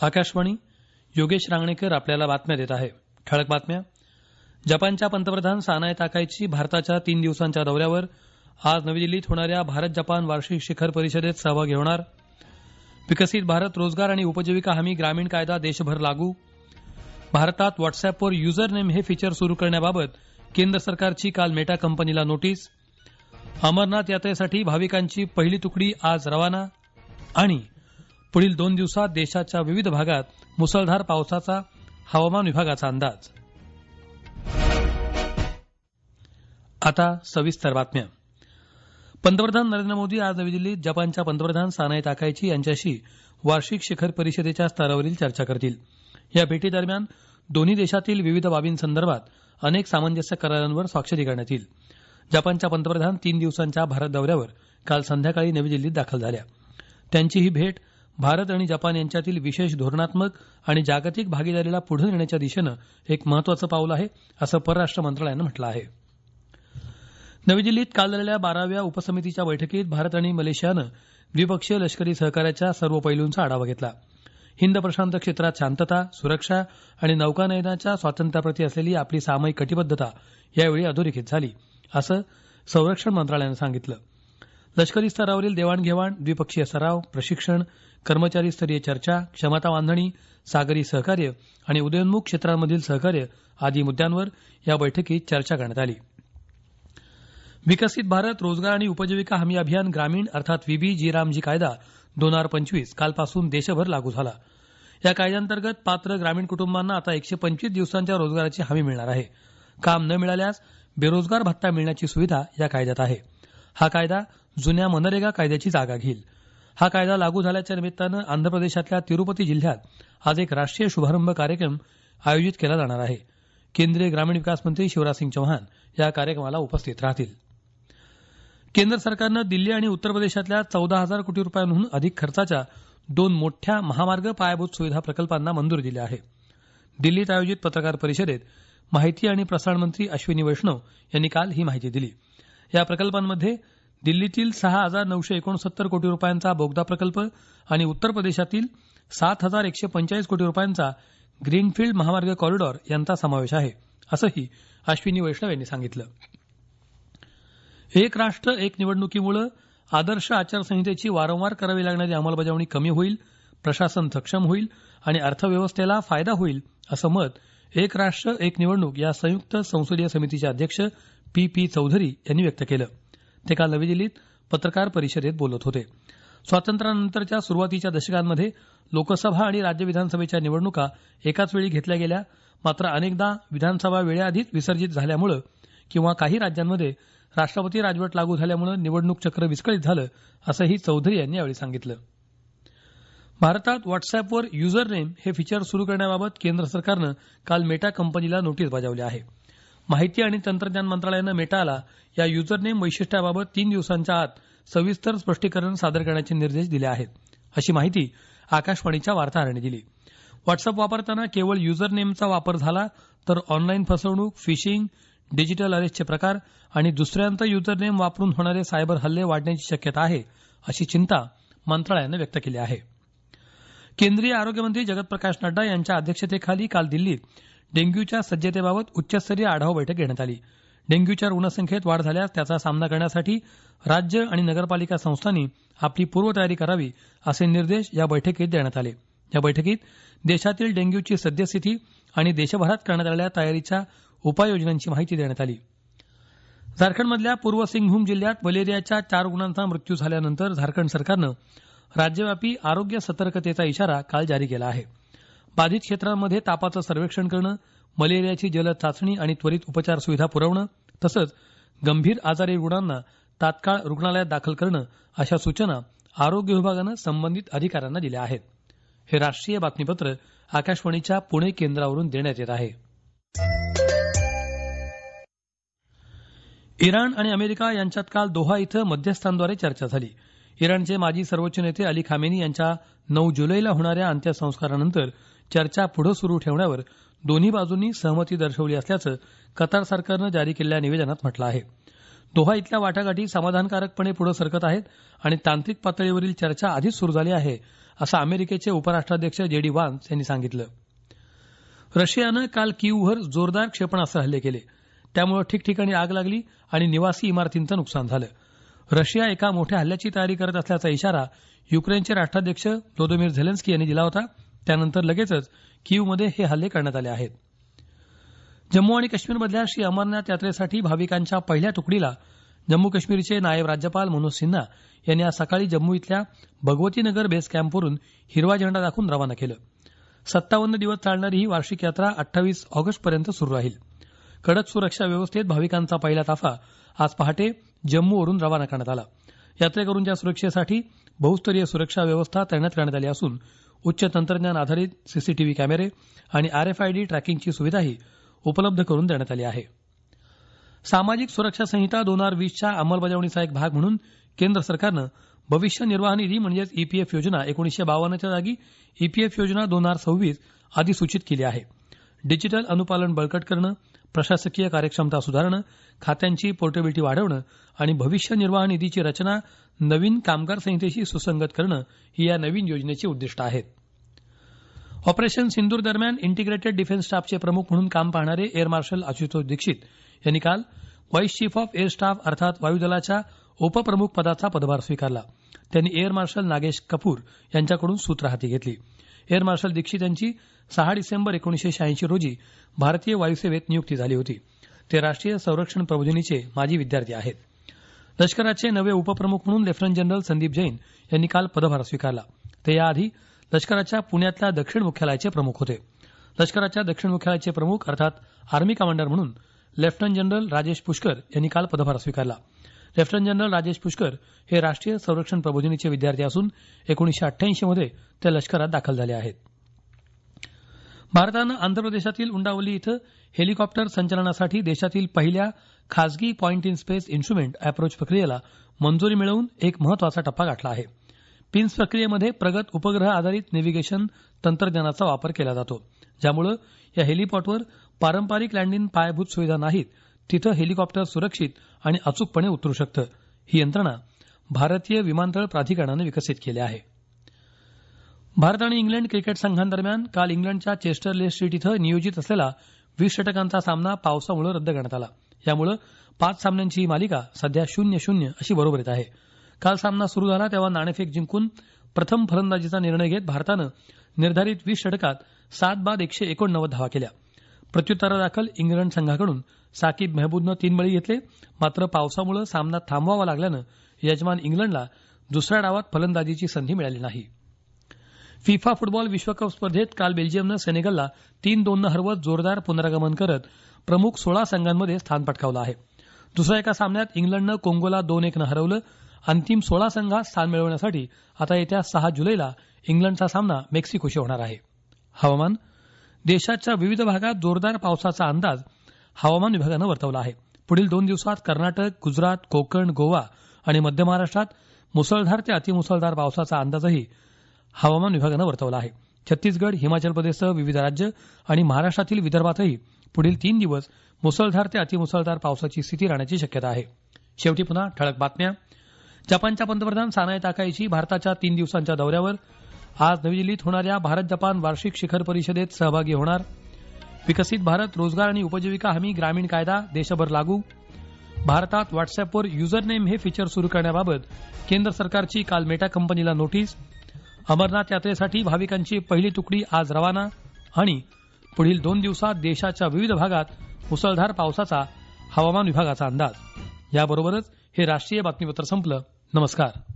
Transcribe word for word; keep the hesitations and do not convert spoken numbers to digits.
आकाशवाणी. योगेश रांगणेकर आपल्याला बातम्या देत आहे. ठळक बातम्या. जपानच्या पंतप्रधान सानाय ताकाईची भारताच्या तीन दिवसांच्या दौऱ्यावर आज नवी दिल्लीत होणाऱ्या भारत जपान वार्षिक शिखर परिषदेत सहभागी होणार. विकसित भारत रोजगार आणि उपजीविका हमी ग्रामीण कायदा देशभर लागू. भारतात व्हॉट्सअॅपवर युजर नेम हे फीचर सुरू करण्याबाबत केंद्र सरकारची काल मेटा कंपनीला नोटीस. अमरनाथ यात्रेसाठी भाविकांची पहिली तुकडी आज रवाना. आणि पुढील दोन दिवसात देशाच्या विविध भागात मुसळधार पावसाचा हवामान विभागाचा अंदाज. आता सविस्तर बातम्या. पंतप्रधान नरेंद्र मोदी आज नवी दिल्लीत जपानच्या पंतप्रधान सानाय ताकाईची यांच्याशी वार्षिक शिखर परिषदेच्या स्तरावरील चर्चा करतील. या भेटीदरम्यान दोन्ही देशातील विविध बाबींसंदर्भात अनेक सामंजस्य करारांवर स्वाक्षरी करण्यात येईल. जपानच्या पंतप्रधान तीन दिवसांच्या भारत दौऱ्यावर काल संध्याकाळी नवी दिल्लीत दाखल झाल्या. त्यांची ही भेट भारत आणि जपान यांच्यातील विशेष धोरणात्मक आणि जागतिक भागीदारीला पुढे नेण्याच्या दिशेनं एक महत्वाचं पाऊल आहे असं परराष्ट्र मंत्रालयानं म्हटलं आहे. नवी दिल्लीत काल झालेल्या बाराव्या उपसमितीच्या बैठकीत भारत आणि मलेशियानं द्विपक्षीय लष्करी सहकार्याच्या सर्व पैलूंचा आढावा घेतला. हिंद प्रशांत क्षेत्रात शांतता, सुरक्षा आणि नौकानयनाच्या स्वातंत्र्याप्रती असलेली आपली सामायिक कटिबद्धता यावेळी अधोरेखित झाली असं संरक्षण मंत्रालयानं सांगितलं. लष्करी स्तरावरील देवाणघेवाण, द्विपक्षीय सराव, प्रशिक्षण, कर्मचारी स्तरीय चर्चा, क्षमता बांधणी, सागरी सहकार्य आणि उदयोन्मुख क्षेत्रांमधील सहकार्य आदी मुद्द्यांवर या बैठकीत चर्चा करण्यात आली. विकसित भारत रोजगार आणि उपजीविका हमी अभियान ग्रामीण अर्थात विबी जी रामजी कायदा दोन हजार पंचवीस कालपासून देशभर लागू झाला. या कायद्याअंतर्गत पात्र ग्रामीण कुटुंबांना आता एकशे पंचवीस दिवसांच्या रोजगाराची हमी मिळणार आहे. काम न मिळाल्यास बेरोजगार भत्ता मिळण्याची सुविधा या कायद्यात आहे. हा कायदा जुन्या मनरेगा कायद्याची जागा घेईल. हा कायदा लागू झाल्याच्या निमित्तानं आंध्र प्रदेशातल्या तिरुपती जिल्ह्यात आज एक राष्ट्रीय शुभारंभ कार्यक्रम आयोजित केला जाणार आहे. केंद्रीय ग्रामीण विकास मंत्री शिवराज सिंग चौहान या कार्यक्रमाला उपस्थित राहतील. केंद्र सरकारनं दिल्ली आणि उत्तर प्रदेशातल्या चौदा हजार कोटी रुपयांहून अधिक खर्चाच्या दोन मोठ्या महामार्ग पायाभूत सुविधा प्रकल्पांना मंजुरी दिली आहे. दिल्लीत आयोजित पत्रकार परिषदेत माहिती आणि प्रसारण मंत्री अश्विनी वैष्णव यांनी काल ही माहिती दिली. या प्रकल्पांमध्ये दिल्लीतील सहा हजार नऊशे एकोणसत्तर कोटी रुपयांचा बोगदा प्रकल्प आणि उत्तर प्रदेशातील सात हजार एकशे पंचेचाळीस कोटी रुपयांचा ग्रीनफील्ड महामार्ग कॉरिडॉर यांचा समावेश आहे असंही अश्विनी वैष्णव यांनी सांगितलं. एक राष्ट्र एक निवडणुकीमुळे आदर्श आचारसंहितेची वारंवार करावी लागणारी अंमलबजावणी कमी होईल, प्रशासन सक्षम होईल आणि अर्थव्यवस्थेला फायदा होईल असं मत एक राष्ट्र एक निवडणूक या संयुक्त संसदीय समितीचे अध्यक्ष पी पी चौधरी यांनी व्यक्त केलं. ते काल नवी दिल्लीत पत्रकार परिषदेत बोलत होते. स्वातंत्र्यानंतरच्या सुरुवातीच्या दशकांमध्ये लोकसभा आणि राज्य विधानसभेच्या निवडणुका एकाच वेळी घेतल्या गेल्या. मात्र अनेकदा विधानसभा वेळेआधीच विसर्जित झाल्यामुळे किंवा काही राज्यांमध्ये राष्ट्रपती राजवट लागू झाल्यामुळे निवडणूक चक्र विस्कळीत झालं असंही चौधरी यांनी यावेळी सांगितलं. भारतात व्हॉट्सअॅपवर युजर नेम हे फीचर सुरू करण्याबाबत केंद्र सरकारनं काल मेटा कंपनीला नोटीस बजावली आहे. माहिती आणि तंत्रज्ञान मंत्रालयानं मेटाला या युजर नेम वैशिष्ट्याबाबत तीन दिवसांच्या आत सविस्तर स्पष्टीकरण सादर करण्याचे निर्देश दिले आहेत अशी माहिती आकाशवाणीच्या वार्ताहरांनी दिली. व्हॉट्सअॅप वापरताना केवळ युजर नेमचा वापर झाला तर ऑनलाईन फसवणूक, फिशिंग, डिजिटल अरेस्टचे प्रकार आणि दुसऱ्यांचं युजर नेम वापरून होणारे सायबर हल्ले वाढण्याची शक्यता आहे अशी चिंता मंत्रालयानं व्यक्त केली आहे. केंद्रीय आरोग्यमंत्री जगत प्रकाश नड्डा यांच्या अध्यक्षतेखाली काल दिल्लीत डेंग्यूच्या सज्जतेबाबत उच्चस्तरीय आढावा बैठक घेण्यात आली. डेंग्यूच्या रुग्णसंख्येत वाढ झाल्यास त्याचा सामना करण्यासाठी राज्य आणि नगरपालिका संस्थांनी आपली पूर्वतयारी करावी असे निर्देश या बैठकीत देण्यात आले. या बैठकीत देशातील डेंग्यूची सद्यस्थिती आणि देशभरात करण्यात आलेल्या तयारीच्या उपाययोजनांची माहिती देण्यात आली. झारखंडमधल्या पूर्व सिंगभूम जिल्ह्यात मलेरियाच्या चार रुग्णांचा मृत्यू झाल्यानंतर झारखंड सरकारनं राज्यव्यापी आरोग्य सतर्कतेचा इशारा काल जारी केला आहे. बाधित क्षेत्रांमध्ये तापाचं सर्वेक्षण करणं, मलेरियाची जलद चाचणी आणि त्वरित उपचार सुविधा पुरवणं तसंच गंभीर आजारी रुग्णांना तात्काळ रुग्णालयात दाखल करणं अशा सूचना आरोग्य विभागानं संबंधित अधिकाऱ्यांना दिल्या आहेत. हे राष्ट्रीय बातमीपत्र आकाशवाणीच्या पुणे केंद्रावरून देण्यात येत आहे. इराण आणि अमेरिका यांच्यात काल दोहा इथं मध्यस्थांद्वारे चर्चा झाली. इराणचे माजी सर्वोच्च नेते अली खामेनी यांच्या नऊ जुलैला होणाऱ्या अंत्यसंस्कारानंतर चर्चा पुढे सुरू ठेवण्यावर दोन्ही बाजूंनी सहमती दर्शवली असल्याचं कतार सरकारनं जारी केलेल्या निवेदनात म्हटलं आहे. दोहा इथल्या वाटाघाटी समाधानकारकपणे पुढे सरकत आहेत आणि तांत्रिक पातळीवरील चर्चा आधीच सुरू झाली आहे असं अमेरिकेचे उपराष्ट्राध्यक्ष जे डी व्हान्स यांनी सांगितलं. रशियानं काल कीव्हवर जोरदार क्षेपणास्त्र हल्ले केले. त्यामुळे ठिकठिकाणी आग लागली आणि निवासी इमारतींचं नुकसान झालं. रशिया एका मोठ्या हल्ल्याची तयारी करत असल्याचा इशारा युक्रेनचे राष्ट्राध्यक्ष व्लोदिमीर झेलेन्स्की यांनी दिला होता. त्यानंतर लगेचच कीव्हमध्ये हे हल्ले करण्यात आले आहेत. जम्मू आणि काश्मीरमधल्या श्री अमरनाथ यात्रेसाठी भाविकांच्या पहिल्या तुकडीला जम्मू काश्मीरचे नायब राज्यपाल मनोज सिन्हा यांनी आज सकाळी जम्मू इथल्या भगवती नगर बेस कॅम्पवरून हिरवा झेंडा दाखवून रवाना केलं. सत्तावन्न दिवस चालणारी ही वार्षिक यात्रा अठ्ठावीस ऑगस्टपर्यंत सुरू राहील. कडक सुरक्षा व्यवस्थेत भाविकांचा पहिला ताफा आज पहाटे जम्मूवरून रवाना करण्यात आला. यात्रेकरूंच्या सुरक्षेसाठी बहुस्तरीय सुरक्षा व्यवस्था तैनात करण्यात आली असून उच्च तंत्रज्ञान आधारित सीसीटीव्ही कॅमेरे आणि आरएफआयडी ट्रॅकिंगची सुविधाही उपलब्ध करून देण्यात आली आहे. सामाजिक सुरक्षा संहिता दोन हजार वीसच्या अंमलबजावणीचा एक भाग म्हणून केंद्र सरकारनं भविष्य निर्वाह निधी म्हणजेच ईपीएफ योजना एकोणीसशे बावन्नच्या जागी ईपीएफ योजना दोन हजार सव्वीस अधिसूचित केली आहे. डिजिटल अनुपालन बळकट करणं, प्रशासकीय कार्यक्षमता सुधारणं, खात्यांची पोर्टेबिलिटी वाढवणं आणि भविष्य निर्वाह निधीची रचना नवीन कामगार संहितेशी सुसंगत करणं ही या नवीन योजनेची उद्दिष्ट आहेत. ऑपरेशन सिंदूर दरम्यान इंटिग्रेटेड डिफेन्स स्टाफचे प्रमुख म्हणून काम पाहणारे एअर मार्शल आशुतोष दीक्षित यांनी काल vice chief of air staff अर्थात वायुदलाच्या उपप्रमुख पदाचा पदभार स्वीकारला. त्यांनी एअर मार्शल नागेश कपूर यांच्याकडून सूत्र हाती घेतली. एअर मार्शल दीक्षित यांची सहा डिसेंबर एकोणीसशे शहाऐंशी रोजी भारतीय वायुसेवेत नियुक्ती झाली होती. ते राष्ट्रीय संरक्षण प्रबोधिनीचे माजी विद्यार्थी आहेत. लष्कराचे नवे उपप्रमुख म्हणून लेफ्टनंट जनरल संदीप जैन यांनी काल पदभार स्वीकारला. ते याआधी लष्कराच्या पुण्यातल्या दक्षिण मुख्यालयाचे प्रमुख होते. लष्कराच्या दक्षिण मुख्यालयाचे प्रमुख अर्थात आर्मी कमांडर म्हणून लेफ्टनंट जनरल राजेश पुष्कर यांनी काल पदभार स्वीकारला. लेफ्टनंट जनरल राजेश पुष्कर हे राष्ट्रीय संरक्षण प्रबोधिनीचे विद्यार्थी असून एकोणीसशे अठ्ठ्याऐंशी मध्ये ते लष्करात दाखल झाले आहेत. भारतानं आंध्र प्रदेशातील उंडावली इथं हेलिकॉप्टर संचलनासाठी देशातील पहिल्या खासगी point in space instrument approach प्रक्रियेला मंजुरी मिळवून एक महत्वाचा टप्पा गाठला आहे. पिन्स प्रक्रियेमध्ये प्रगत उपग्रह आधारित नेव्हिगेशन तंत्रज्ञानाचा वापर केला जातो, ज्यामुळे या हेलिपॉडवर पारंपरिक लँडिंग पायाभूत सुविधा नाहीत तिथं हेलिकॉप्टर सुरक्षित आणि अचूकपणे उतरू शकतं. ही यंत्रणा भारतीय विमानतळ प्राधिकरणानं विकसित केली आहे. भारत आणि इंग्लंड क्रिकेट संघांदरम्यान काल इंग्लंडच्या चेस्टरले स्ट्रीट इथं नियोजित असलेला वीस षटकांचा सामना पावसामुळे रद्द करण्यात आला. यामुळे पाच सामन्यांची ही मालिका सध्या शून्य शून्य अशी बरोबरीत आहे. काल सामना सुरू झाला तेव्हा नाणेफेक जिंकून प्रथम फलंदाजीचा निर्णय घेत भारतानं निर्धारित वीस षटकात सात बाद एकशे एकोणनव्वद धावा केल्या. प्रत्युत्तरादाखल इंग्लंड संघाकडून साकीब मेहबूदनं तीन बळी घेतले. मात्र पावसामुळे सामना थांबवावा लागल्यानं यजमान इंग्लंडला दुसऱ्या डावात फलंदाजीची संधी मिळाली नाही. फिफा फुटबॉल विश्वकप स्पर्धेत काल बेल्जियमनं सेनेगलला तीन दोननं हरवत जोरदार पुनरागमन करत प्रमुख सोळा संघांमध्ये स्थान पटकावलं आहे. दुसऱ्या एका सामन्यात इंग्लंडनं कोंगोला दोन एकनं हरवलं. अंतिम सोळा संघात स्थान मिळवण्यासाठी आता येत्या सहा जुलैला इंग्लंडचा सामना मेक्सिकोशी होणार आहे. हवामान देशाच्या विविध भागात जोरदार पावसाचा अंदाज हवामान विभागानं वर्तवला आहे. पुढील दोन दिवसात कर्नाटक, गुजरात, कोकण, गोवा आणि मध्य महाराष्ट्रात मुसळधार ते अतिमुसळधार पावसाचा अंदाजही हवामान विभागानं वर्तवला आहे. छत्तीसगड, हिमाचल प्रदेशसह विविध राज्य आणि महाराष्ट्रातील विदर्भातही पुढील तीन दिवस मुसळधार ते अतिमुसळधार पावसाची स्थिती राहण्याची शक्यता आहे. शेवटी पुन्हा ठळक बातम्या. जपानच्या पंतप्रधान सानाए ताकाईची भारताच्या तीन दिवसांच्या दौऱ्यावर. आज नवी दिल्लीत होणाऱ्या भारत जपान वार्षिक शिखर परिषदेत सहभागी होणार. विकसित भारत रोजगार आणि उपजीविका हमी ग्रामीण कायदा देशभर लागू. भारतात व्हॉट्सअॅपवर युजर नेम हे फीचर सुरू करण्याबाबत केंद्र सरकारची काल मेटा कंपनीला नोटीस. अमरनाथ यात्रेसाठी भाविकांची पहिली तुकडी आज रवाना. आणि पुढील दोन दिवसात देशाच्या विविध भागात मुसळधार पावसाचा हवामान विभागाचा अंदाज. याबरोबरच हे राष्ट्रीय बातमीपत्र संपलं. नमस्कार.